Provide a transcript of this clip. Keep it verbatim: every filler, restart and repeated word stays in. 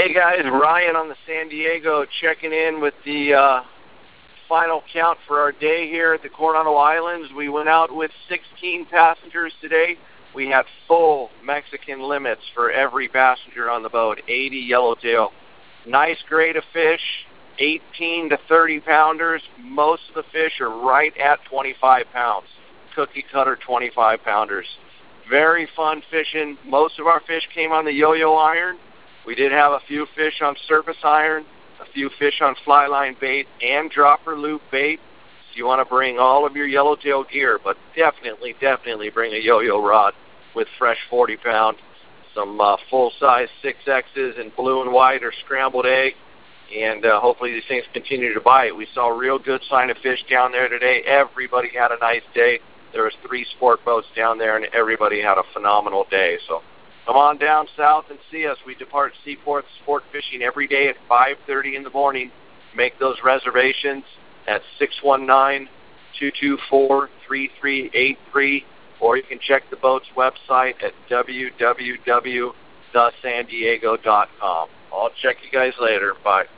Hey guys, Ryan on the San Diego checking in with the uh, final count for our day here at the Coronado Islands. We went out with sixteen passengers today. We had full Mexican limits for every passenger on the boat, eighty yellowtail. Nice grade of fish, eighteen to thirty pounders. Most of the fish are right at twenty-five pounds. Cookie cutter twenty-five pounders. Very fun fishing. Most of our fish came on the yo-yo iron. We did have a few fish on surface iron, a few fish on fly line bait and dropper loop bait. So you want to bring all of your yellowtail gear, but definitely, definitely bring a yo-yo rod with fresh forty pound, some uh, full-size six X's in blue and white or scrambled egg, and uh, hopefully these things continue to bite. We saw a real good sign of fish down there today. Everybody had a nice day. There was three sport boats down there, and everybody had a phenomenal day. So come on down south and see us. We depart Seaporth Sport Fishing every day at five thirty in the morning. Make those reservations at six one nine, two two four, three three eight three, or you can check the boat's website at w w w dot san diego dot com. I'll check you guys later. Bye.